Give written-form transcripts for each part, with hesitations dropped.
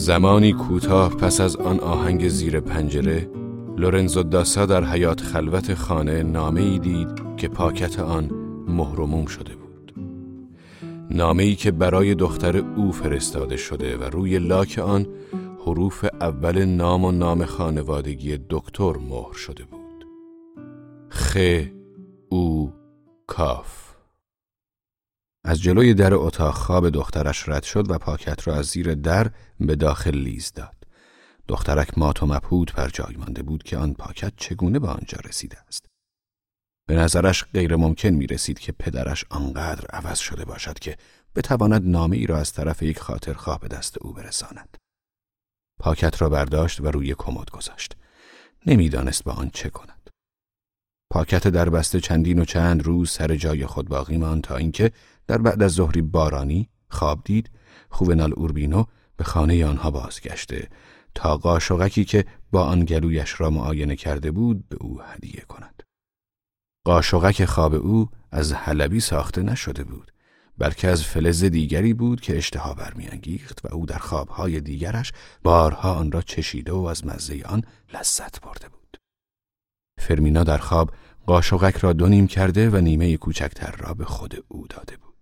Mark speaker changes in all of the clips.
Speaker 1: زمانی کوتاه پس از آن آهنگ زیر پنجره، لورنزو داسا در حیاط خلوت خانه نامه‌ای دید که پاکت آن مهر و موم شده بود. نامه‌ای که برای دختر او فرستاده شده و روی لاک آن حروف اول نام و نام خانوادگی دکتر مهر شده بود. خ او کاف. از جلوی در اتاق خواب دخترش رد شد و پاکت را از زیر در به داخل لیز داد. دخترک مات و مبهوت بر جای مانده بود که آن پاکت چگونه به آنجا رسیده است. به نظرش غیر ممکن می رسید که پدرش آنقدر عوض شده باشد که بتواند نامه ای را از طرف یک خاطرخواه به دست او برساند. پاکت را برداشت و روی کمد گذاشت. نمیدانست با آن چه کند. پاکت در بسته چندین و چند روز سر جای خود باقی ماند تا اینکه در بعد از ظهری بارانی خواب دید خوونال اوربینو به خانه آنها بازگشته تا قاشقکی که با آن گلویش را معاینه کرده بود به او هدیه کند. قاشقک خواب او از حلبی ساخته نشده بود، بلکه از فلز دیگری بود که اشتها برمی‌انگیخت و او در خوابهای دیگرش بارها آن را چشیده و از مزه آن لذت برده بود. فرمینا در خواب قاشقک را 2 نیم کرده و نیمه کوچکتر را به خود او داده بود.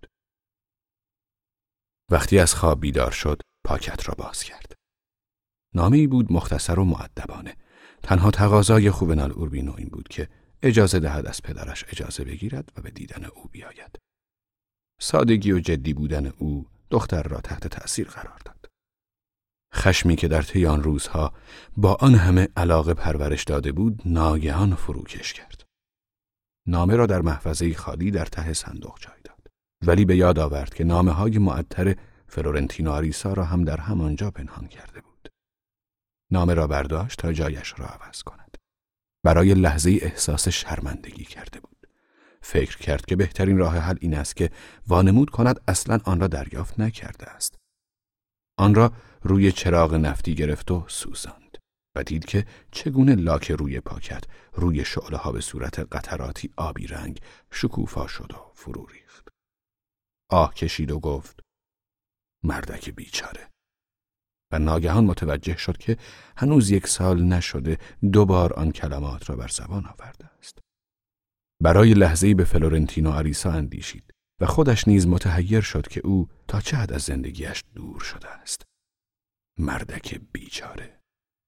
Speaker 1: وقتی از خواب بیدار شد، پاکت را باز کرد. نامه‌ای بود مختصر و مؤدبانه. تنها تقاضای خوونال اوربینو این بود که اجازه دهد از پدرش اجازه بگیرد و به دیدن او بیاید. سادگی و جدی بودن او دختر را تحت تأثیر قرار داد. خشمی که در طی آن روزها با آن همه علاقه پرورش داده بود ناگهان فروکش کرد. نامه را در محفظه خالی در ته صندوق جای داد، ولی به یاد آورد که نامه‌های معطر فلورنتینو آریسا را هم در همانجا پنهان کرده بود. نامه را برداشت تا جایش را عوض کند. برای لحظه احساس شرمندگی کرده بود. فکر کرد که بهترین راه حل این است که وانمود کند اصلاً آن را دریافت نکرده است. آن را روی چراغ نفتی گرفت و سوزاند و دید که چگونه لاک روی پاکت روی شعله‌ها به صورت قطراتی آبی رنگ شکوفا شد و فرو ریخت. آه کشید و گفت: مردک بیچاره. و ناگهان متوجه شد که هنوز 1 سال نشده 2 بار آن کلمات را بر زبان آورده است. برای لحظه‌ای به فلورنتینو آریسا اندیشید و خودش نیز متحیر شد که او تا چه حد از زندگیش دور شده است. مردک بیچاره.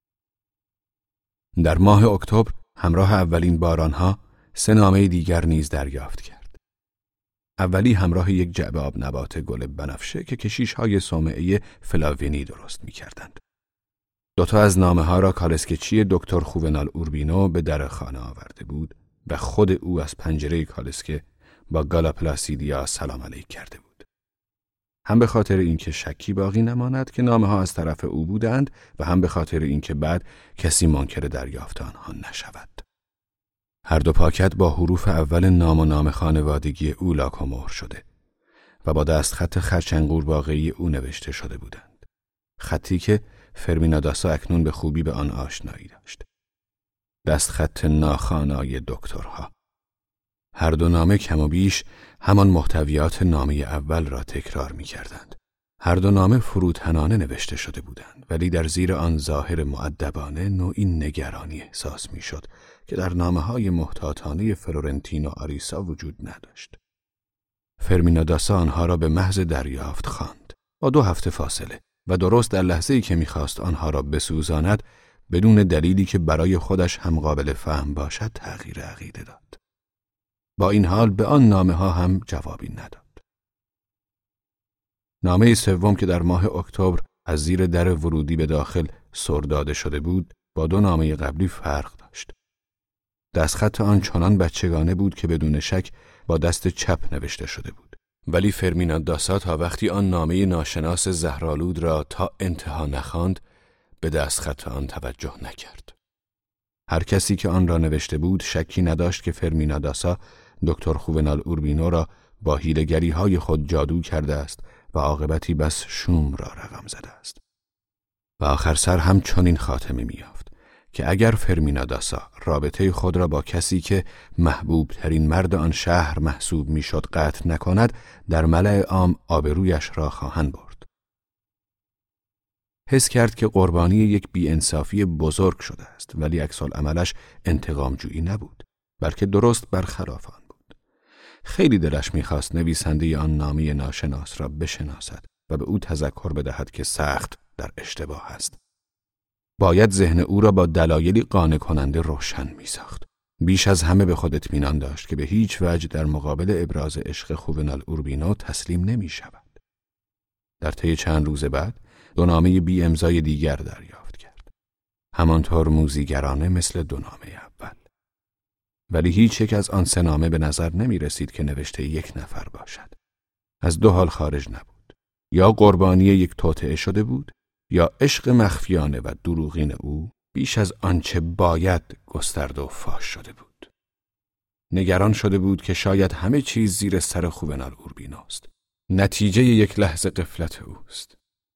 Speaker 1: در ماه اکتبر همراه اولین بارانها 3 نامه دیگر نیز دریافت کرد. اولی همراه یک جعبه آب نبات گل بنفشه که کشیش‌های صومعه فلاوینی درست می‌کردند. 2 تا از نامه‌ها را کالسکه‌چی دکتر خوونال اوربینو به در خانه آورده بود و خود او از پنجره کالسکه با گالا پلاسیدیا سلام علیک کرده بود. هم به خاطر اینکه شکی باقی نماند که نامه‌ها از طرف او بودند و هم به خاطر اینکه بعد کسی منکر دریافت آنها نشود. هر 2 پاکت با حروف اول نام و نام خانوادگی او لاک و مهر شده و با دستخط خرچنگور واقعی او نوشته شده بودند. خطی که فرمینا داسا اکنون به خوبی به آن آشنایی داشت. دستخط ناخوانای دکترها. هر 2 نامه کم و بیش همان محتویات نامه اول را تکرار می کردند. هر 2 نامه فروتنانه نوشته شده بودند، ولی در زیر آن ظاهر مؤدبانه نوعی نگرانی احساس می شد که در نامه‌های محتاطانه فلورنتینو آریسا وجود نداشت. فرمینا داسا آنها را به محض دریافت خواند با 2 هفته فاصله و درست در لحظه‌ای که می‌خواست آنها را بسوزاند بدون دلیلی که برای خودش هم قابل فهم باشد تغییر عقیده داد. با این حال به آن نامه‌ها هم جوابی نداد. نامه سوم که در ماه اکتبر از زیر در ورودی به داخل سر داده شده بود با 2 نامه قبلی فرق داشت. دستخط آن چنان بچگانه بود که بدون شک با دست چپ نوشته شده بود، ولی فرمینا داسا تا وقتی آن نامه ناشناس زهرآلود را تا انتها نخواند به دستخط آن توجه نکرد. هر کسی که آن را نوشته بود شکی نداشت که فرمینا داسا دکتر خوونال اوربینو را با حیله‌گری‌های خود جادو کرده است و عاقبتی بس شوم را رقم زده است. و آخر سر هم چنین خاتمه می‌یافت که اگر فرمینا داسا رابطه خود را با کسی که محبوب ترین مرد آن شهر محسوب میشد قطع نکند، در ملأ عام آبرویش را خواهند برد. حس کرد که قربانی یک بی‌انصافی بزرگ شده است، ولی عکس‌العملش انتقام‌جویی نبود، بلکه درست برخلاف آن بود. خیلی دلش می‌خواست نویسنده آن نامه ناشناس را بشناسد و به او تذکر بدهد که سخت در اشتباه است. باید ذهن او را با دلایلی قانع کننده روشن می‌ساخت. بیش از همه به خود اطمینان داشت که به هیچ وجه در مقابل ابراز عشق خوونال اوربینو تسلیم نمی‌شود. در طی چند روز بعد 2 نامه بی امضای دیگر دریافت کرد. همانطور موذی‌گرانه مثل 2 نامه اول. ولی هیچ یک از آن 3 نامه به نظر نمی رسید که نوشته یک نفر باشد. از 2 حال خارج نبود. یا قربانی یک توطئه شده بود، یا عشق مخفیانه و دروغین او بیش از آنچه باید گسترده و فاش شده بود. نگران شده بود که شاید همه چیز زیر سر خوونال اوربینوست. نتیجه یک لحظه غفلت اوست.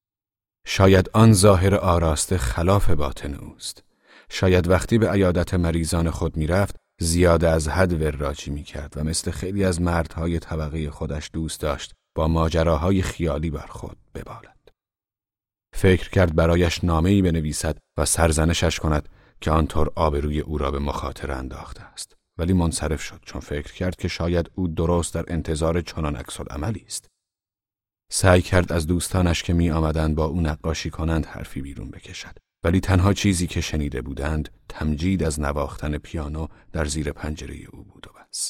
Speaker 1: شاید آن ظاهر آراسته خلاف باطن اوست. شاید وقتی به عیادت مریضان خود میرفت زیاده از حد وراجی میکرد و مثل خیلی از مردهای طبقه خودش دوست داشت با ماجراهای خیالی بر خود ببالد. فکر کرد برایش نامه‌ای بنویسد و سرزنشش کند که آنطور آبروی او را به مخاطره انداخته است. ولی منصرف شد چون فکر کرد که شاید او درست در انتظار چنان عکس‌العملی است. سعی کرد از دوستانش که می آمدند با او نقاشی کنند حرفی بیرون بکشد، ولی تنها چیزی که شنیده بودند تمجید از نواختن پیانو در زیر پنجره او بود و بس.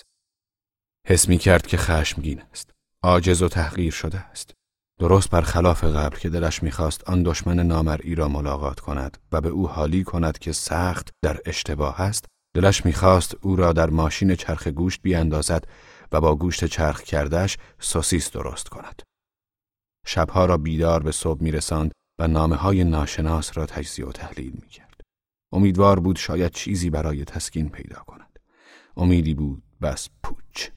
Speaker 1: حس می کرد که خشمگین است، عاجز و تحقیر شده است. درست برخلاف قبل که دلش می‌خواست آن دشمن نامرئی را ملاقات کند و به او حالی کند که سخت در اشتباه است، دلش می‌خواست او را در ماشین چرخ گوشت بیاندازد و با گوشت چرخ کرده‌اش سوسیس درست کند. شبها را بیدار به صبح می‌رساند و نامه‌های ناشناس را تجزیه و تحلیل می‌کرد. امیدوار بود شاید چیزی برای تسکین پیدا کند. امیدی بود بس پوچ.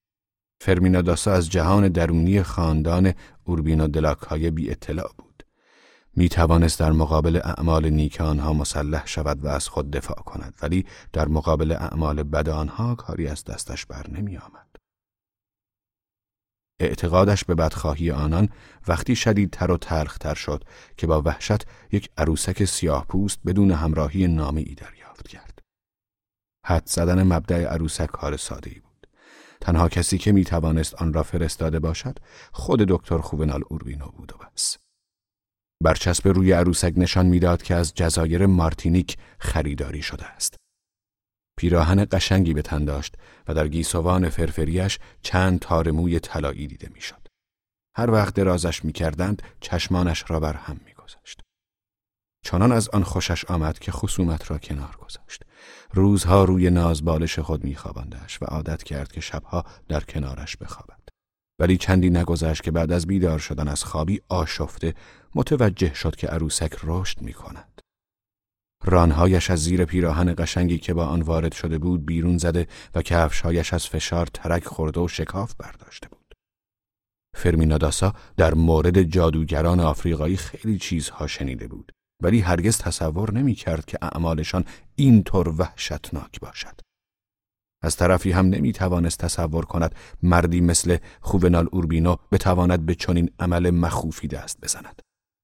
Speaker 1: فرمینا داسا از جهان درونی خاندان اوربینو دلاکای بی اطلاع بود. می توانست در مقابل اعمال نیک آنها مسلح شود و از خود دفاع کند، ولی در مقابل اعمال بد آنها کاری از دستش بر نمی آمد. اعتقادش به بدخواهی آنان وقتی شدیدتر و تلختر شد که با وحشت یک عروسک سیاه پوست بدون همراهی نامه‌ای دریافت کرد. حد زدن مبدأ عروسک کار ساده‌ای بود. تنها کسی که می توانست آن را فرستاده باشد خود دکتر خوونال اوربینو بود و بس. برچسب روی عروسک نشان میداد که از جزایر مارتینیک خریداری شده است. پیراهن قشنگی به تن داشت و در گیسوان فرفریش چند تار موی طلایی دیده میشد. هر وقت درازش می‌کردند چشمانش را بر هم می‌گذاشت. چنان از آن خوشش آمد که خصومت را کنار گذاشت. روزها روی نازبالش خود می‌خواباندش و عادت کرد که شبها در کنارش بخوابد. ولی چندی نگذشت که بعد از بیدار شدن از خوابی آشفته متوجه شد که عروسک رشد می‌کند. رانهایش از زیر پیراهن قشنگی که با آن وارد شده بود بیرون زده و کفشهایش از فشار ترک خورده و شکاف برداشته بود. فرمینا داسا در مورد جادوگران آفریقایی خیلی چیزها شنیده بود، ولی هرگز تصور نمی‌کرد که اعمالشان اینطور وحشتناک باشد. از طرفی هم نمی‌توانست تصور کند مردی مثل خوونال اوربینو بتواند به چنین عمل مخوفی دست بزند.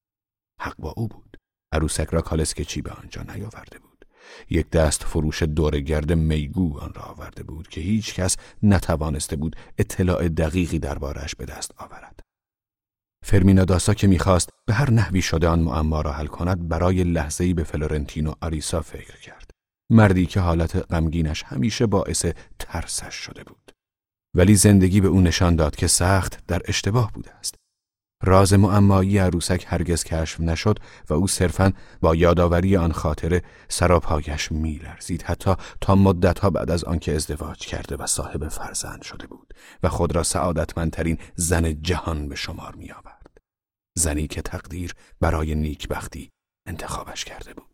Speaker 1: حق با او بود. عروسک را کالسکچی به آنجا نیاورده بود. یک دست فروش دورگرد میگو آن را آورده بود که هیچ کس نتوانسته بود اطلاع دقیقی دربارش به دست آورد. فرمینا داسا که می‌خواست به هر نحوی شده آن معما را حل کند برای لحظه‌ای به فلورنتینو آریسا فکر کرد. مردی که حالت غمگینش همیشه باعث ترسش شده بود. ولی زندگی به او نشان داد که سخت در اشتباه بوده است. راز معمایی عروسک هرگز کشف نشد و او صرفاً با یادآوری آن خاطره سراپایش می‌لرزید، حتی تا مدت‌ها بعد از آنکه ازدواج کرده و صاحب فرزند شده بود و خود را سعادتمندترین زن جهان به شمار می‌آورد. زنی که تقدیر برای نیکبختی انتخابش کرده بود.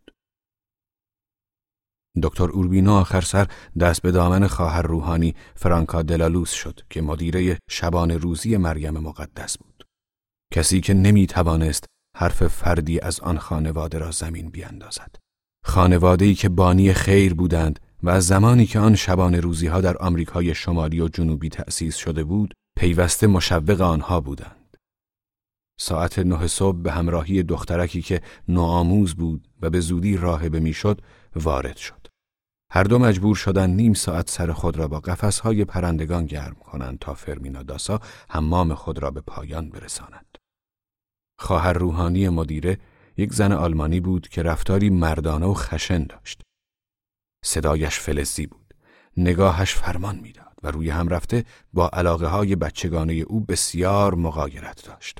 Speaker 1: دکتر اوربینو آخر سر دست به دامن خواهر روحانی فرانکا دلالوس شد که مدیره شبان روزی مریم مقدس بود. کسی که نمی توانست حرف فردی از آن خانواده را زمین بیاندازد. خانواده‌ای که بانی خیر بودند و از زمانی که آن شبان روزی‌ها در آمریکای شمالی و جنوبی تأسیس شده بود، پیوسته مشوق آنها بودند. ساعت 9 صبح به همراهی دخترکی که نوآموز بود و به زودی راهبه میشد وارد شد. هر دو مجبور شدند نیم ساعت سر خود را با قفس‌های پرندگان گرم کنند تا فرمینا داسا حمام خود را به پایان برساند. خواهر روحانی مدیره یک زن آلمانی بود که رفتاری مردانه و خشن داشت. صدایش فلزی بود، نگاهش فرمان میداد و روی هم رفته با علاقه‌های بچگانه او بسیار مغایرت داشت.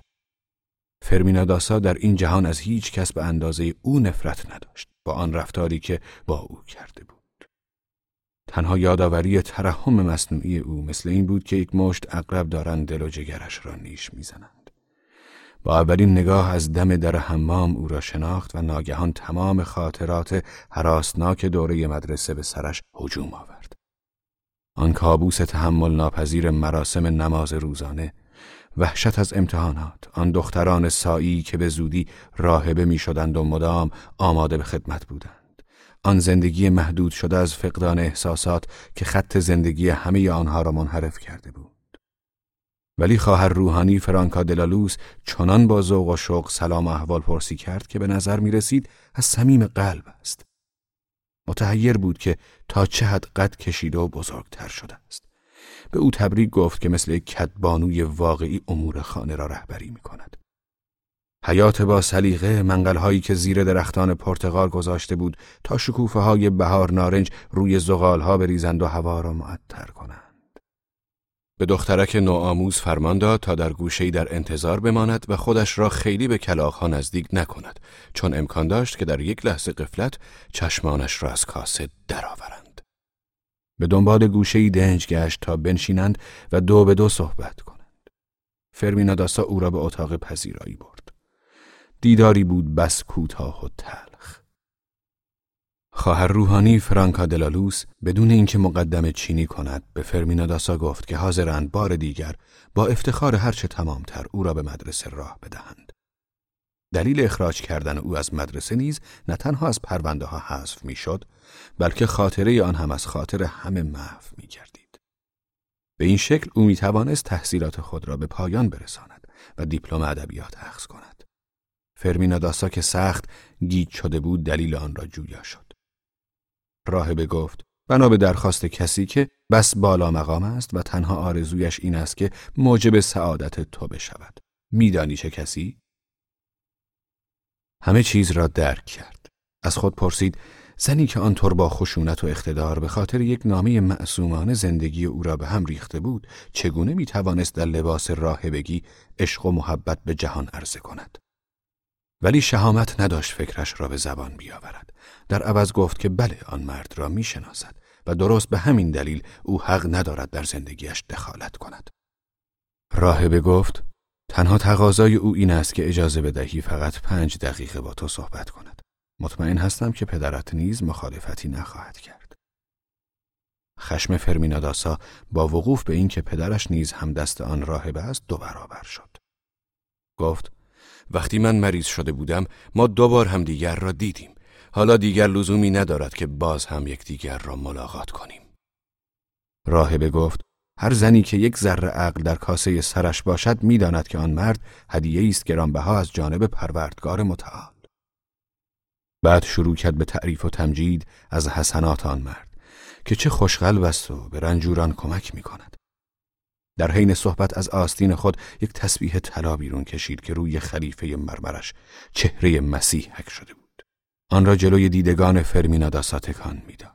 Speaker 1: فرمینا داسا در این جهان از هیچ کس به اندازه او نفرت نداشت با آن رفتاری که با او کرده بود. تنها یادآوری ترحم مصنوعی او مثل این بود که یک مشت عقرب دارند دل و جگرش را نیش میزنند. با اولین نگاه از دم در حمام او را شناخت و ناگهان تمام خاطرات هراسناک دوره مدرسه به سرش هجوم آورد. آن کابوس تحمل ناپذیر مراسم نماز روزانه، وحشت از امتحانات، آن دختران سایی که به زودی راهبه می شدند و مدام آماده به خدمت بودند، آن زندگی محدود شده از فقدان احساسات که خط زندگی همه آنها را منحرف کرده بود. ولی خواهر روحانی فرانکا دلالوس چنان با ذوق و شوق سلام و احوال پرسی کرد که به نظر می رسید از صمیم قلب است. متحیر بود که تا چه حد قد کشیده و بزرگتر شده است. به او تبریک گفت که مثل یک کدبانوی واقعی امور خانه را رهبری می کند. حیات با سلیقه، منقل‌هایی که زیر درختان پرتقال گذاشته بود تا شکوفه‌های بهار نارنج روی زغال‌ها بریزند و هوا را معطر کنند. به دخترک نوآموز فرمان داد تا در گوشه‌ای در انتظار بماند و خودش را خیلی به کلاغ‌ها نزدیک نکند، چون امکان داشت که در یک لحظه غفلت چشمانش را از کاسه درآورند. به دنبال گوشه‌ای دنج گشت تا بنشینند و دو به دو صحبت کنند. فرمینا داسا او را به اتاق پذیرایی برد. دیداری بود بس کوتاه و تلخ. خواهر روحانی فرانکا دلالوس بدون اینکه مقدمه چینی کند به فرمینا داسا گفت که حاضرند بار دیگر با افتخار هرچه تمامتر او را به مدرسه راه بدهند. دلیل اخراج کردن او از مدرسه نیز نه تنها از پرونده ها حذف میشد، بلکه خاطره آن هم از خاطر همه محو می گردید. به این شکل او می توانست تحصیلات خود را به پایان برساند و دیپلم ادبیات اخذ کند. فرمینا داسا که سخت گیج شده بود دلیل آن را جویا شد. راهبه گفت بنا به درخواست کسی که بس بالا مقام است و تنها آرزویش این است که موجب سعادت تو بشود. میدانی چه کسی؟ همه چیز را درک کرد. از خود پرسید زنی که آنطور با خشونت و اقتدار به خاطر یک نامه معصومانه زندگی او را به هم ریخته بود، چگونه میتوانست در لباس راهبگی عشق و محبت به جهان عرضه کند؟ ولی شهامت نداشت فکرش را به زبان بیاورد. در عوض گفت که بله آن مرد را میشناسد و درست به همین دلیل او حق ندارد در زندگیش دخالت کند. راهبه گفت تنها تقاضای او این است که اجازه بدهی فقط 5 دقیقه با تو صحبت کند. مطمئن هستم که پدرت نیز مخالفتی نخواهد کرد. خشم فرمینا داسا با وقوف به این که پدرش نیز هم دست آن راهبه است 2 برابر شد. گفت وقتی من مریض شده بودم ما 2 بار هم دیگر را دیدیم. حالا دیگر لزومی ندارد که باز هم یکدیگر را ملاقات کنیم. راهبه گفت هر زنی که یک ذره عقل در کاسه سرش باشد می‌داند که آن مرد هدیه‌ای است گرانبها از جانب پروردگار متعال. بعد شروع کرد به تعریف و تمجید از حسنات آن مرد که چه خوشقلب است و به رنجوران کمک می‌کند. در حین صحبت از آستین خود یک تسبیح طلا بیرون کشید که روی خلیفه مرمرش چهره مسیح حک شده بود. آن را جلوی دیدگان فرمینا داسا تکان می‌داد.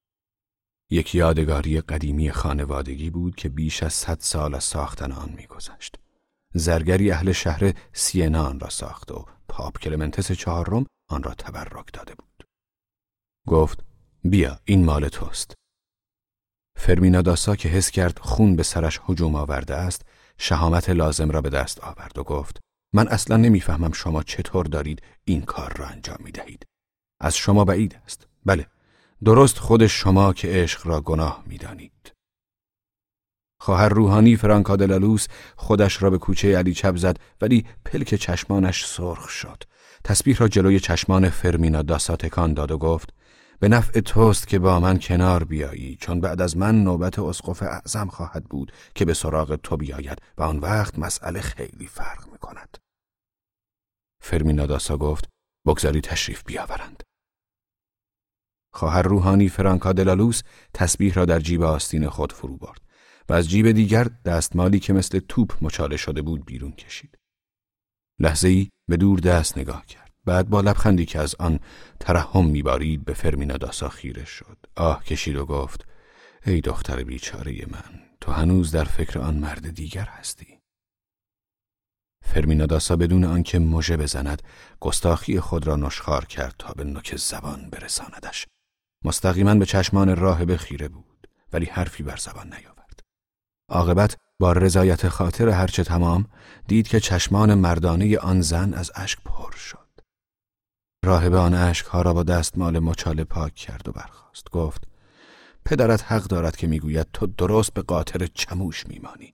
Speaker 1: یک یادگاری قدیمی خانوادگی بود که بیش از 100 سال از ساختن آن می‌گذشت. زرگری اهل شهر سینا آن را ساخت و پاپ کلمنتس 4 آن را تبرک داده بود. گفت بیا این مال توست. فرمینا داسا که حس کرد خون به سرش هجوم آورده است، شهامت لازم را به دست آورد و گفت من اصلا نمیفهمم شما چطور دارید این کار را انجام می‌دهید. از شما بعید است. بله، درست خود شما که عشق را گناه می‌دانید. خواهر روحانی فرانکا دلالوس خودش را به کوچه علی چپ زد ولی پلک چشمانش سرخ شد. تسبیح را جلوی چشمان فرمینا داسا تکان داد و گفت به نفع توست که با من کنار بیایی، چون بعد از من نوبت اسقف اعظم خواهد بود که به سراغ تو بیاید و آن وقت مسئله خیلی فرق می‌کند. فرمیناداسا گفت بگذاری تشریف بیاورند. خواهر روحانی فرانکا دلالوس تسبیح را در جیب آستین خود فرو برد و از جیب دیگر دستمالی که مثل توپ مچاله شده بود بیرون کشید. لحظه‌ای به دور دست نگاه کرد. بعد با لبخندی که از آن ترحم می‌بارید به فرمیناداسا خیره شد. آه کشید و گفت ای دختر بیچاره من، تو هنوز در فکر آن مرد دیگر هستی. فرمیناداسا بدون آنکه مژه بزند گستاخی خود را نشخوار کرد تا به نوک زبان برساندش. مستقیما به چشمان راهبه خیره بود ولی حرفی بر زبان نیاورد. عاقبت با رضایت خاطر هرچه تمام دید که چشمان مردانه آن زن از اشک پر شد. راهبه آن اشک‌ها را با دستمال مچاله پاک کرد و برخاست. گفت پدرت حق دارد که میگوید تو درست به قاطر چموش میمانی.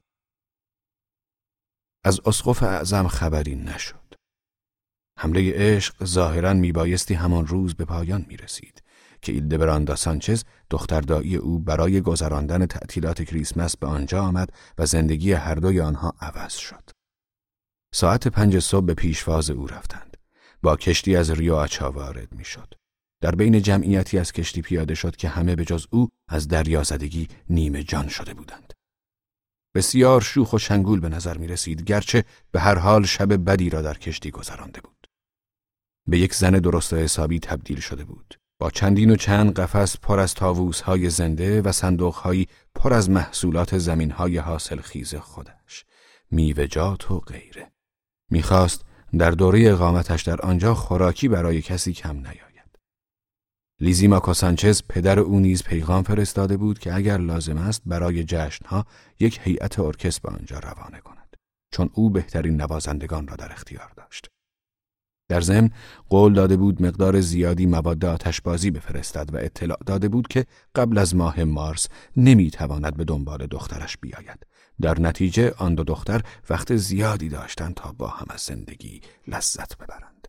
Speaker 1: از اسقف اعظم خبری نشد. حمله عشق ظاهراً میبایستی همان روز به پایان میرسید که ایلدبراندا سانچز دختردایی او برای گذراندن تعطیلات کریسمس به آنجا آمد و زندگی هر دوی آنها عوض شد. ساعت 5 صبح به پیشواز او رفتند. با کشتی از ریو آچا وارد میشد. در بین جمعیتی از کشتی پیاده شد که همه به جز او از دریازدگی نیمه جان شده بودند. بسیار شوخ و شنگول به نظر می رسید، گرچه به هر حال شب بدی را در کشتی گذرانده بود. به یک زن درست و حسابی تبدیل شده بود، با چندین و چند قفس پر از طاووس‌های زنده و صندوق‌هایی پر از محصولات زمین‌های حاصلخیز خودش، میوه‌جات و غیره. می‌خواست در دوره اقامتش در آنجا خوراکی برای کسی کم نیاید. لیزیماکو سانچز پدر او نیز پیغام فرستاده بود که اگر لازم است برای جشن‌ها یک هیئت ارکستر به آنجا روانه کند، چون او بهترین نوازندگان را در اختیار داشت. در ضمن قول داده بود مقدار زیادی مواد آتشبازی بفرستد و اطلاع داده بود که قبل از ماه مارس نمیتواند به دنبال دخترش بیاید. در نتیجه آن دو دختر وقت زیادی داشتند تا با هم از زندگی لذت ببرند.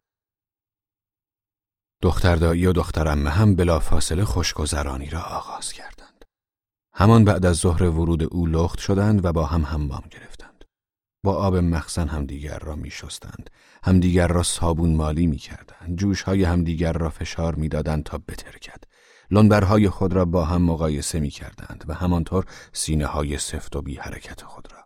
Speaker 1: دختردایی و دخترعمه هم بلافاصله خوشگذرانی را آغاز کردند. همان بعد از ظهر ورود او لخت شدند و با هم حمام گرفتند. با آب مخزن همدیگر را می شستند، همدیگر را صابون مالی می کردند، جوشهای همدیگر را فشار می دادند تا بترکد. لنبرهای خود را با هم مقایسه می کردند و همانطور سینه های سفت و بی حرکت خود را.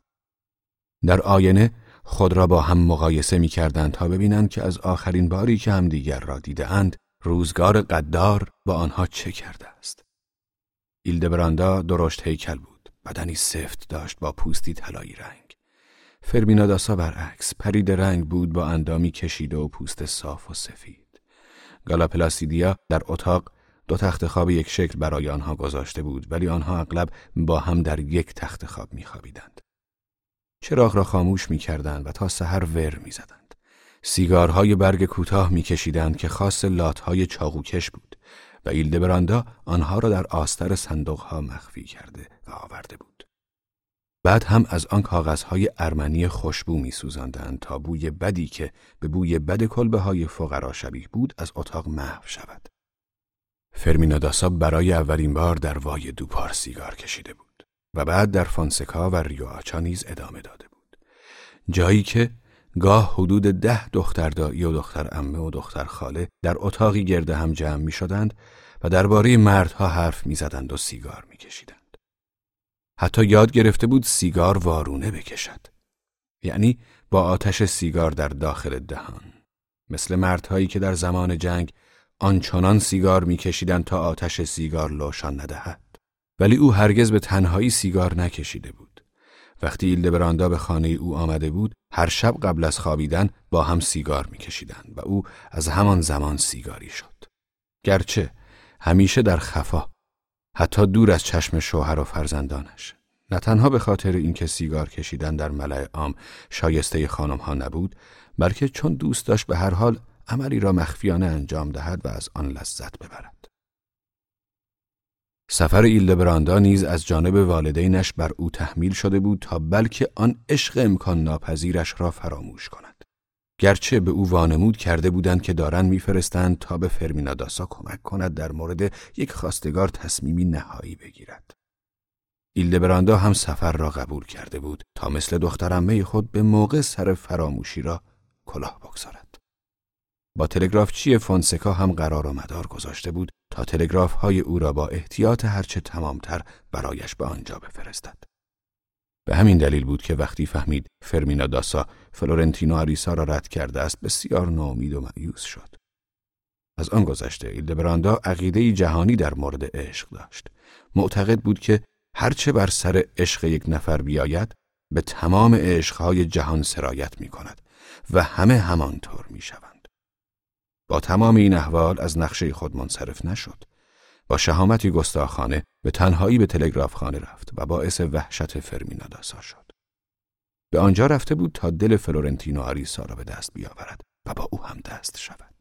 Speaker 1: در آینه خود را با هم مقایسه می کردند تا ببینند که از آخرین باری که همدیگر را دیده اند روزگار قدار با آنها چه کرده است. ایلدبراندا درشت هیکل بود، بدنی سفت داشت با پوستی طلایی رنگ. فرمیناداسا برعکس پرید رنگ بود با اندامی کشیده و پوست صاف و سفید. گالاپلاسیدیا در اتاق 2 تخت خواب یک شکل برای آنها گذاشته بود، ولی آنها اغلب با هم در یک تخت خواب می‌خوابیدند. چراغ را خاموش می‌کردند و تا سحر ور می‌زدند. سیگارهای برگ کوتاه می‌کشیدند که خاص لات‌های چاقوکش بود و ایلدبراندا آنها را در آستر صندوق‌ها مخفی کرده و آورده بود. بعد هم از آن کاغذهای ارمنی خوشبو می‌سوزاندند تا بوی بدی که به بوی بد کلبه‌های فقرا شبیه بود از اتاق محو شود. فرمیناداسا برای اولین بار در وای دوپار سیگار کشیده بود و بعد در فونسکا و ریو آچا نیز ادامه داده بود. جایی که گاه حدود 10 دختردایی و دخترعمه و دخترخاله در اتاقی گرد هم جمع می شدند و درباره مردها حرف می زدند و سیگار می کشیدند. حتی یاد گرفته بود سیگار وارونه بکشد، یعنی با آتش سیگار در داخل دهان، مثل مردهایی که در زمان جنگ آنچنان سیگار می کشیدند تا آتش سیگار لوشان ندهد. ولی او هرگز به تنهایی سیگار نکشیده بود. وقتی ایلدبراندا به خانه او آمده بود، هر شب قبل از خوابیدن با هم سیگار می کشیدند و او از همان زمان سیگاری شد. گرچه همیشه در خفا، حتی دور از چشم شوهر و فرزندانش. نه تنها به خاطر اینکه سیگار کشیدن در ملأ عام شایسته خانم‌ها نبود، بلکه چون دوست داشت به هر حال عملی را مخفیانه انجام دهد و از آن لذت ببرد. سفر ایلدبراندا نیز از جانب والدینش بر او تحمیل شده بود تا بلکه آن عشق امکان ناپذیرش را فراموش کند. گرچه به او وانمود کرده بودند که دارند می‌فرستند تا به فرمیناداسا کمک کند در مورد یک خواستگار تصمیمی نهایی بگیرد. ایلدبراندا هم سفر را قبول کرده بود تا مثل دخترعمه خود به موقع سر فراموشی را کلاه بگذارد. با تلگرافچی فونسکا هم قرار و مدار گذاشته بود تا تلگراف‌های او را با احتیاط هرچه تمامتر برایش به آنجا بفرستد. به همین دلیل بود که وقتی فهمید فرمینا داسا فلورنتینو آریسا را رد کرده است بسیار ناامید و مایوس شد. از آن گذشته ایلدبراندا عقیده‌ای جهانی در مورد عشق داشت. معتقد بود که هرچه بر سر عشق یک نفر بیاید به تمام عشقهای جهان سرایت می کند و همه همانطور می شوند. با تمام این احوال از نقشه خود منصرف نشد. با شهامتی گستاخانه به تنهایی به تلگراف خانه رفت و باعث وحشت فرمینا داسا شد. به آنجا رفته بود تا دل فلورنتینو آریسا را به دست بیاورد و با او هم دست شود.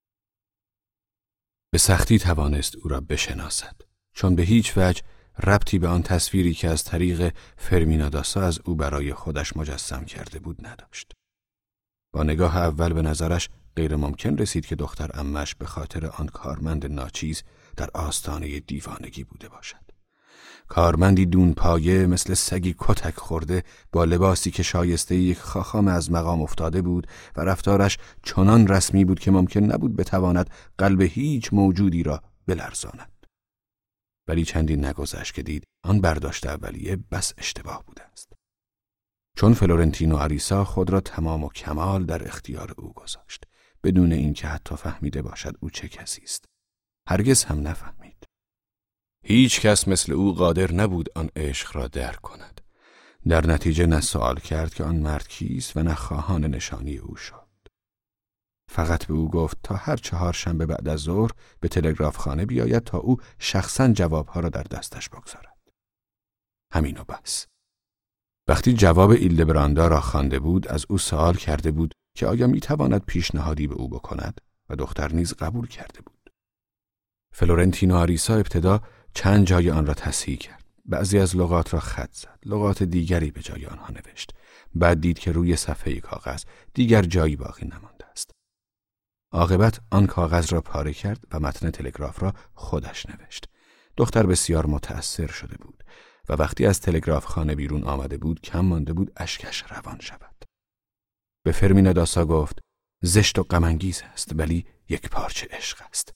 Speaker 1: به سختی توانست او را بشناسد، چون به هیچ وجه ربطی به آن تصویری که از طریق فرمینا داسا از او برای خودش مجسم کرده بود نداشت. با نگاه اول به نظرش غیر ممکن رسید که دختر عمش به خاطر آن کارمند ناچیز در آستانه دیوانگی بوده باشد. کارمندی دون پایه مثل سگی کتک خورده با لباسی که شایسته یک خاخام از مقام افتاده بود و رفتارش چنان رسمی بود که ممکن نبود بتواند قلب هیچ موجودی را بلرزاند. ولی چندین نگذشت که دید آن برداشت اولیه بس اشتباه بوده است. چون فلورنتینو آریسا خود را تمام و کمال در اختیار او گذاشت، بدون اینکه حتی فهمیده باشد او چه کسی است. هرگز هم نفهمید. هیچ کس مثل او قادر نبود آن عشق را درک کند. در نتیجه نه سوال کرد که آن مرد کیست و نه خواهان نشانی او شد. فقط به او گفت تا هر 4 شنبه بعد از ظهر به تلگراف خانه بیاید تا او شخصاً جوابها را در دستش بگذارد. همین و بس. وقتی جواب ایلدبراندا را خوانده بود از او سوال کرده بود که آیا میتواند پیشنهادی به او بکند و دختر نیز قبول کرده بود. فلورنتینو آریسا ابتدا چند جای آن را تصحیح کرد. بعضی از لغات را خط زد، لغات دیگری به جای آنها نوشت. بعد دید که روی صفحه کاغذ دیگر جایی باقی نمانده است. عاقبت آن کاغذ را پاره کرد و متن تلگراف را خودش نوشت. دختر بسیار متأثر شده بود و وقتی از تلگراف خانه بیرون آمده بود کم مانده بود اشکش روان شود. به فرمینا داسا گفت زشت و غم‌انگیز است ولی یک پارچه عشق است.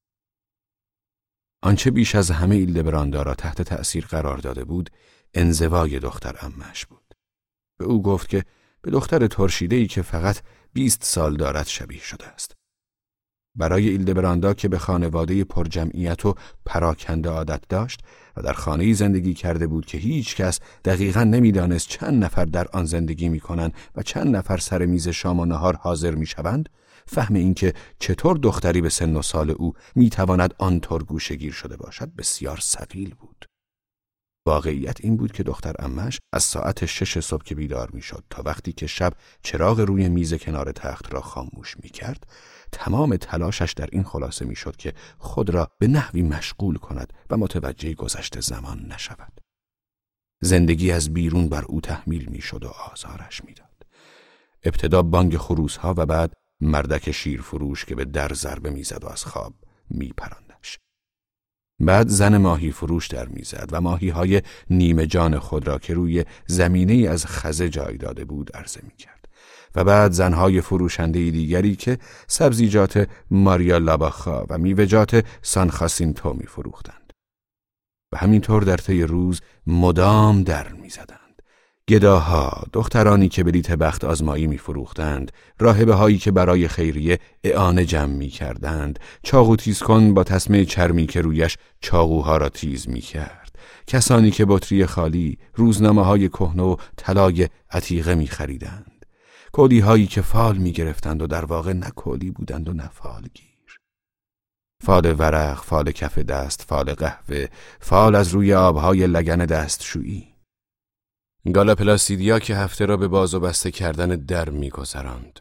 Speaker 1: آنچه بیش از همه ایلدبراندا را تحت تأثیر قرار داده بود انزوای دختر عمش بود. به او گفت که به دختر ترشیده‌ای که فقط 20 سال دارد شبیه شده است. برای ایلدبراندا که به خانواده پرجمعیت و پراکنده عادت داشت و در خانه‌ای زندگی کرده بود که هیچ کس دقیقاً نمی‌دانست چند نفر در آن زندگی می‌کنند و چند نفر سر میز شام و نهار حاضر می‌شوند، فهم این که چطور دختری به سن و سال او می‌تواند آنطور گوشه‌گیر شده باشد بسیار ثقیل بود. واقعیت این بود که دختر عمش از ساعت 6 صبح که بیدار می‌شد تا وقتی که شب چراغ روی میز کنار تخت را خاموش می‌کرد، تمام تلاشش در این خلاصه می‌شد که خود را به نحوی مشغول کند و متوجه گذشت زمان نشود. زندگی از بیرون بر او تحمیل می‌شد و آزارش می‌داد. ابتدا بانگ خروس‌ها و بعد مردک شیرفروش که به در ضربه می‌زد و از خواب می‌پراندش. بعد زن ماهی فروش در می‌زد و ماهی‌های نیمه جان خود را که روی زمینه‌ای از خزه جای داده بود عرضه می‌کرد. و بعد زنهای فروشنده دیگری که سبزیجات ماریا لاباخا و میوه‌جات سان خاسینتو می‌فروختند. و همینطور در طی روز مدام در می‌زدند. گداها، دخترانی که بلیت بخت آزمایی می‌فروختند، راهبه‌هایی که برای خیریه اعانه جمع می‌کردند، چاقو تیز کن با تسمه چرمی که رویش چاقوها را تیز می‌کرد، کسانی که بطری خالی، روزنامه‌های کهنه و طلای عتیقه می‌خریدند. کولی هایی که فال می گرفتند و در واقع نه کولی بودند و نه فالگیر. فال ورق، فال کف دست، فال قهوه، فال از روی آبهای لگن دستشویی. گالاپلاسیدیا که هفته را به باز و بسته کردن در می گذراند.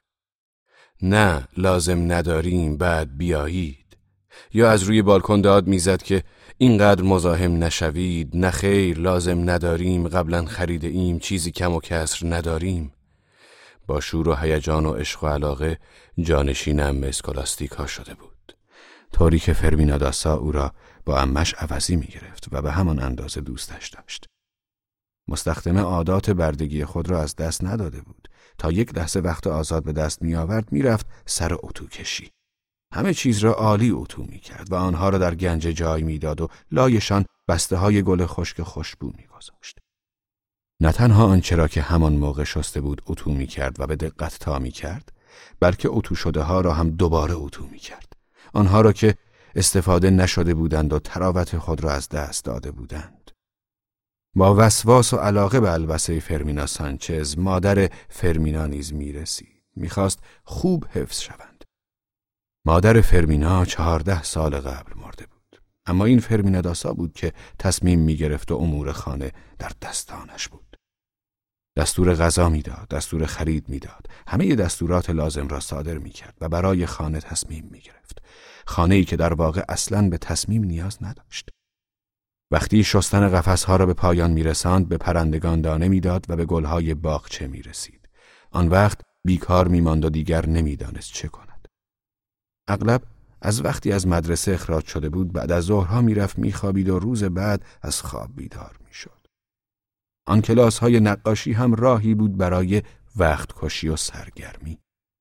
Speaker 1: نه لازم نداریم بعد بیایید. یا از روی بالکن داد می زد که اینقدر مزاحم نشوید. نه خیر لازم نداریم، قبلا خریده ایم، چیزی کم و کسر نداریم. با شور و هیجان و عشق و علاقه جانشین عمه اسکولاستیکا شده بود، طوری که فرمینا داسا او را با عمش عوضی می گرفت و به همان اندازه دوستش داشت. مستخدم عادات بردگی خود را از دست نداده بود. تا یک لحظه وقت آزاد به دست می آورد می رفت سر اتو کشی. همه چیز را عالی اتو می کرد و آنها را در گنج جای می داد و لایشان بسته های گل خشک خوشبو می گذاشت. نه تنها آنچه را که همان موقع شسته بود اتو می کرد و به دقت تا می کرد، بلکه اتو شده ها را هم دوباره اتو می کرد. آنها را که استفاده نشده بودند و تراوت خود را از دست داده بودند. با وسواس و علاقه به البسه فرمینا سانچز، مادر فرمینا نیز می رسید. می خواست خوب حفظ شوند. مادر فرمینا 14 سال قبل مرده بود. اما این فرمینا داسا بود که تصمیم می گرفت و امور خانه در دستانش بود. دستور غذا میداد، دستور خرید میداد، همه دستورات لازم را صادر میکرد و برای خانه تصمیم میگرفت. خانه‌ای که در واقع اصلاً به تصمیم نیاز نداشت. وقتی شستن قفس‌ها را به پایان میرساند، به پرندگان دانه میداد و به گل‌های باغچه میرسید. آن وقت بیکار میماند و دیگر نمیدانست چه کند. اغلب از وقتی از مدرسه اخراج شده بود، بعد از ظهرها میرفت میخوابید و روز بعد از خواب بیدار میشد. آن کلاس‌های نقاشی هم راهی بود برای وقت کشی و سرگرمی.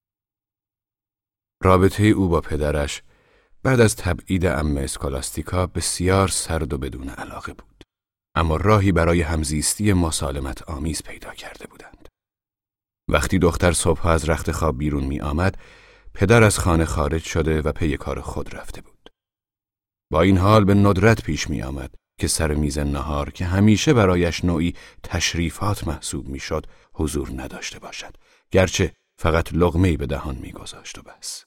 Speaker 1: رابطه او با پدرش بعد از تبعید عمه اسکولاستیکا بسیار سرد و بدون علاقه بود. اما راهی برای همزیستی مسالمت آمیز پیدا کرده بودند. وقتی دختر صبح از رخت خواب بیرون می آمد، پدر از خانه خارج شده و پی کار خود رفته بود. با این حال به ندرت پیش می آمد که سر میز نهار که همیشه برایش نوعی تشریفات محسوب می شد حضور نداشته باشد، گرچه فقط لقمه‌ای به دهان می گذاشت و بس.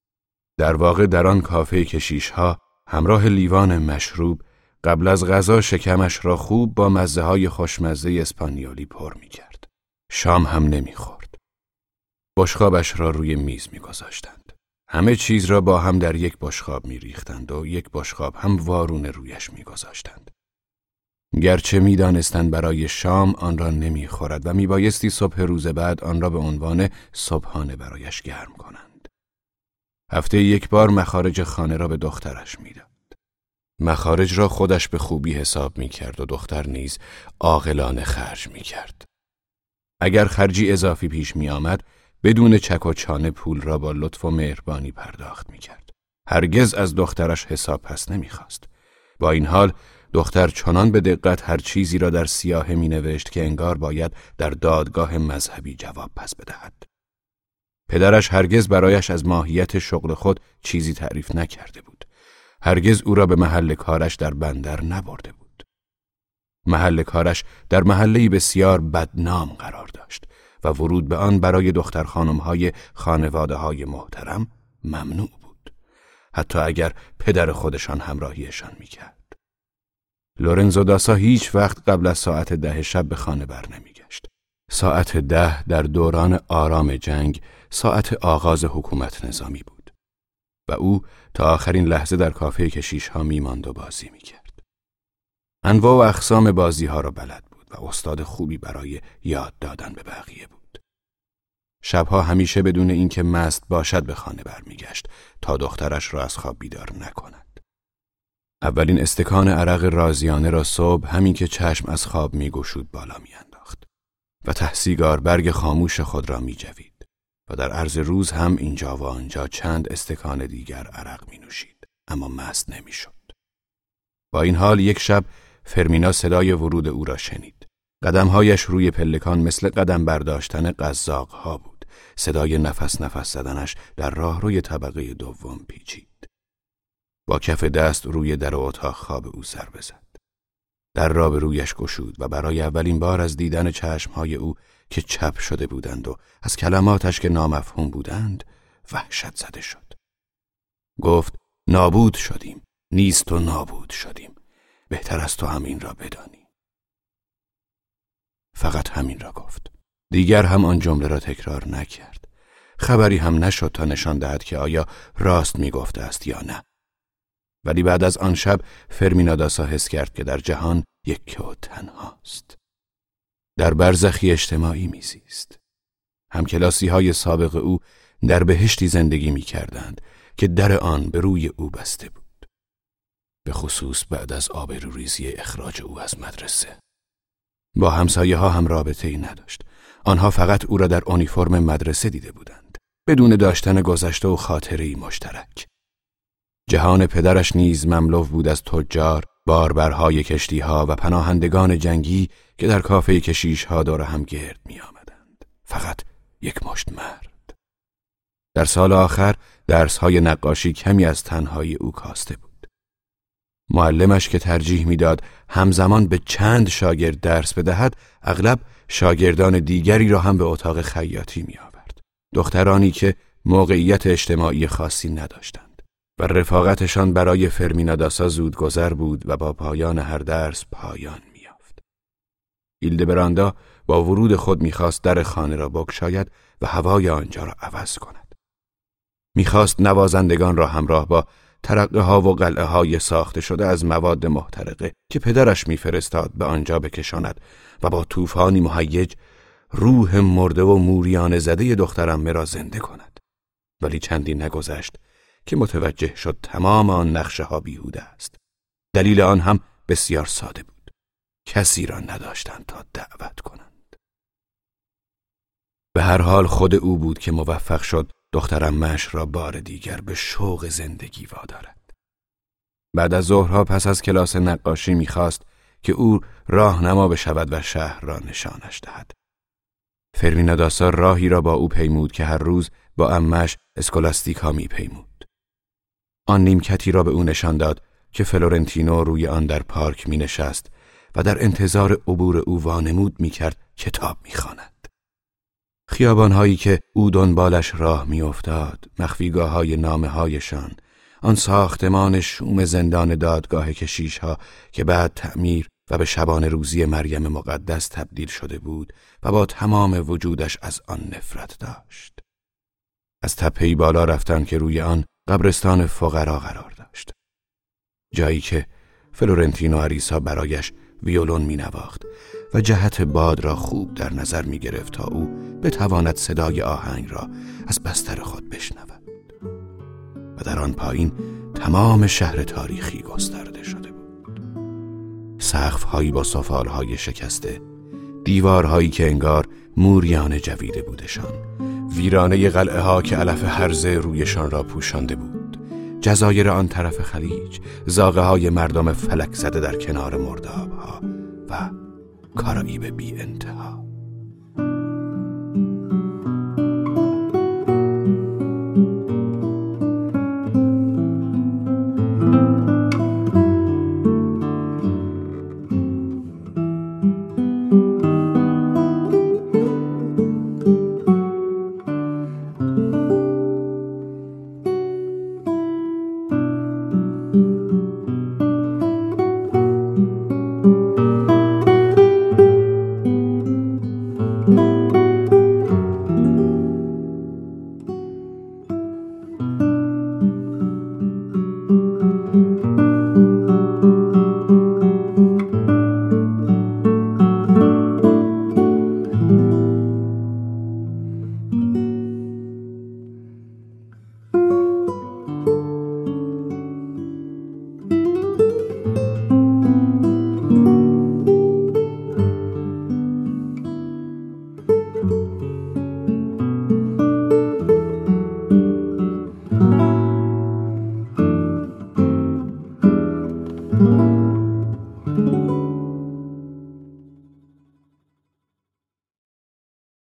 Speaker 1: در واقع در آن کافه کشیش‌ها همراه لیوان مشروب قبل از غذا شکمش را خوب با مزه‌های خوشمزه اسپانیولی پر می‌کرد. شام هم نمی‌خورد. بشقابش را روی میز می‌گذاشتند. همه چیز را با هم در یک بشقاب می‌ریختند و یک بشقاب هم وارون رویش می‌گذاشتند. گرچه می‌دانستند برای شام آن را نمی‌خورد و میبایستی صبح روز بعد آن را به عنوان صبحانه برایش گرم کنند. هفته یک بار مخارج خانه را به دخترش میداد. مخارج را خودش به خوبی حساب میکرد و دختر نیز عاقلانه خرج میکرد. اگر خرجی اضافی پیش میآمد، بدون چک و چانه پول را با لطف و مهربانی پرداخت میکرد. هرگز از دخترش حساب پس نمیخواست. با این حال دختر چنان به دقت هر چیزی را در سیاهه مینوشت که انگار باید در دادگاه مذهبی جواب پس بدهد. پدرش هرگز برایش از ماهیت شغل خود چیزی تعریف نکرده بود. هرگز او را به محل کارش در بندر نبرده بود. محل کارش در محله‌ای بسیار بدنام قرار داشت و ورود به آن برای دختر خانم‌های خانواده‌های محترم ممنوع بود، حتی اگر پدر خودشان همراهیشان می‌کرد. لورنزو داسا هیچ وقت قبل از ساعت 10 شب به خانه برنمیگشت. ساعت 10 در دوران آرام جنگ ساعت آغاز حکومت نظامی بود و او تا آخرین لحظه در کافه کشیش‌ها می‌ماند و بازی می‌کرد. انواع و اقسام بازی‌ها را بلد بود و استاد خوبی برای یاد دادن به بقیه بود. شب‌ها همیشه بدون اینکه مست باشد به خانه برمیگشت تا دخترش را از خواب بیدار نکند. اولین استکان عرق رازیانه را صبح همین که چشم از خواب می‌گشود بالا می‌انداخت و ته سیگار برگ خاموش خود را می‌جوید و در عرض روز هم اینجا و آنجا چند استکان دیگر عرق می‌نوشید، اما مست نمی‌شد. با این حال یک شب فرمینا صدای ورود او را شنید. قدم‌هایش روی پلکان مثل قدم برداشتن قزاق‌ها بود. صدای نفس نفس زدنش در راهروی طبقه دوم پیچید. با کف دست روی در اتاق خواب او ضربه زد. در را به رویش گشود و برای اولین بار از دیدن چشم‌های او که چپ شده بودند و از کلماتش که نامفهوم بودند وحشت زده شد. گفت نابود شدیم، نیست و نابود شدیم. بهتر است تو همین را بدانی. فقط همین را گفت. دیگر هم آن جمله را تکرار نکرد. خبری هم نشد تا نشان دهد که آیا راست می گفته است یا نه. ولی بعد از آن شب فرمینا داسا حس کرد که در جهان یک و تنهاست. در برزخی اجتماعی میزیست. همکلاسی‌های سابق او در بهشتی زندگی می‌کردند که در آن به روی او بسته بود. به خصوص بعد از آبروریزی اخراج او از مدرسه. با همسایه ها هم رابطه ای نداشت. آنها فقط او را در اونیفرم مدرسه دیده بودند، بدون داشتن گذشته و خاطره‌ای مشترک. جهان پدرش نیز مملو بود از تجار، باربرهای کشتی‌ها و پناهندگان جنگی که در کافه کشیش‌ها دور هم گرد می‌آمدند. فقط یک مشت مرد. در سال آخر درس‌های نقاشی کمی از تنهایی او کاسته بود. معلمش که ترجیح می‌داد همزمان به چند شاگرد درس بدهد، اغلب شاگردان دیگری را هم به اتاق خیاطی می‌آورد. دخترانی که موقعیت اجتماعی خاصی نداشتند و رفاقتشان برای فرمیناداسا زودگذر بود و با پایان هر درس پایان می‌یافت. هیلدبراندا با ورود خود می‌خواست در خانه را بگشاید و هوای آنجا را عوض کند. می‌خواست نوازندگان را همراه با ترقه‌ها و قلعه‌های ساخته شده از مواد محترقه که پدرش می‌فرستاد به آنجا بکشاند و با طوفانی مهیج روح مرده و موریانه زده دخترعمه را زنده کند. ولی چندی نگذشت که متوجه شد تمام آن نقشه‌ها بیهوده است. دلیل آن هم بسیار ساده بود. کسی را نداشتند تا دعوت کنند. به هر حال خود او بود که موفق شد دخترعمه‌اش را بار دیگر به شوق زندگی وادارد. بعد از ظهرها پس از کلاس نقاشی می‌خواست که او راهنما بشود و شهر را نشانش دهد. فرمیناداسا راهی را با او پیمود که هر روز با عمه‌اش اسکولاستیکا می‌پیمود. آن نیمکتی را به او نشان داد که فلورنتینو روی آن در پارک می‌نشست و در انتظار عبور او وانمود می‌کرد کتاب می‌خواند. خیابان‌هایی که او دنبالش راه می‌افتاد، مخفیگاه‌های نامه‌هایشان، آن ساختمان شوم زندان دادگاه کشیش‌ها که بعد تعمیر و به شبانه روزی مریم مقدس تبدیل شده بود و با تمام وجودش از آن نفرت داشت. از تپه‌ای بالا رفتن که روی آن قبرستان فقرا قرار داشت. جایی که فلورنتینو آریسا برایش ویولون می‌نواخت و جهت باد را خوب در نظر می‌گرفت تا او بتواند صدای آهنگ را از بستر خود بشنود. و در آن پایین تمام شهر تاریخی گسترده شده بود. سقف‌هایی با سفال‌های شکسته، دیوارهایی که انگار موریانه جویده بودشان، ویرانه قلعه‌ها که علف هرزه رویشان را پوشانده بود، جزایر آن طرف خلیج، زاغه‌های مردم فلک زده در کنار مرداب‌ها و کارائیب بی انتها.